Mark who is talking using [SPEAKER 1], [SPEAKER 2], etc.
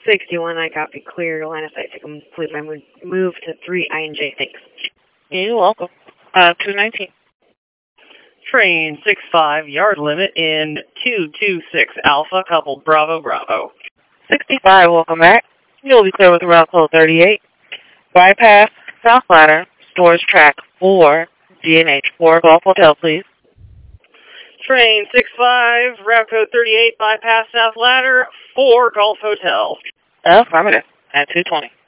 [SPEAKER 1] 61, I copy. Clear line of sight to complete my move to 3 INJ. Thanks.
[SPEAKER 2] You're welcome. 219.
[SPEAKER 3] Train 65, yard limit in 226 Alpha, coupled Bravo, Bravo.
[SPEAKER 2] 65, welcome back. You'll be clear with route code 38. Bypass, South Ladder, storage track 4, DNH 4, Golf Hotel, please.
[SPEAKER 3] Train 65, route code 38, bypass South Ladder, 4 Golf Hotel.
[SPEAKER 2] Affirmative, at 220.